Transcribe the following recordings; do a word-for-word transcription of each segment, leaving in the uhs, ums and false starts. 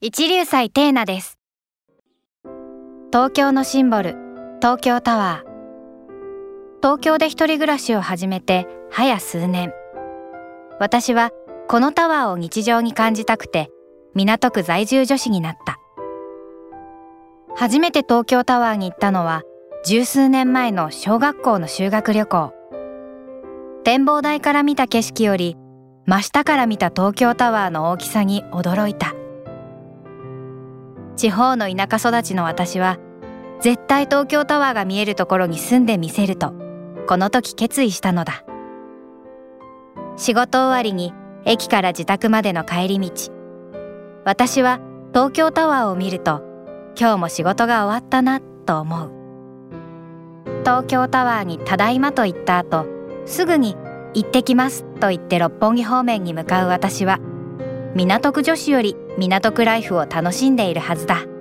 一龍斎テーナです。東京のシンボル、東京タワー。東京で一人暮らしを始めて早数年。私はこのタワーを日常に感じたくて、港区在住女子になった。初めて東京タワーに行ったのは十数年前の小学校の修学旅行。展望台から見た景色より真下から見た東京タワーの大きさに驚いた。地方の田舎育ちの私は絶対東京タワーが見えるところに住んでみせるとこの時決意したのだ。仕事終わりに駅から自宅までの帰り道、私は東京タワーを見ると今日も仕事が終わったなと思う。東京タワーにただいまと言った後、すぐに行ってきますと言って六本木方面に向かう私は港区女子より港区ライフを楽しんでいるはずだ。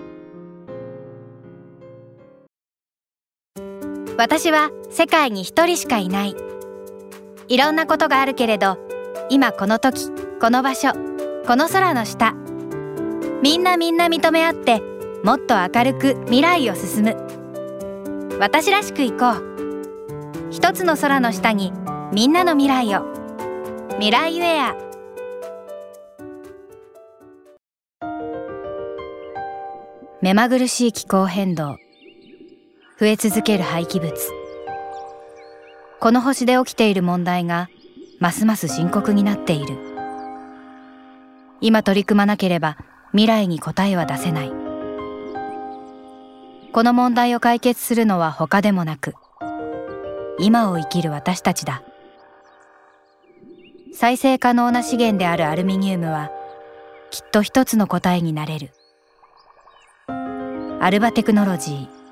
私は世界に一人しかいない。いろんなことがあるけれど、今この時、この場所、この空の下、みんなみんな認め合ってもっと明るく未来を進む。私らしく行こう。一つの空の下にみんなの未来を。未来ウェア。目まぐるしい気候変動、増え続ける廃棄物。この星で起きている問題がますます深刻になっている。今取り組まなければ未来に答えは出せない。この問題を解決するのは他でもなく、今を生きる私たちだ。再生可能な資源であるアルミニウムはきっと一つの答えになれる。アルバテクノロジー。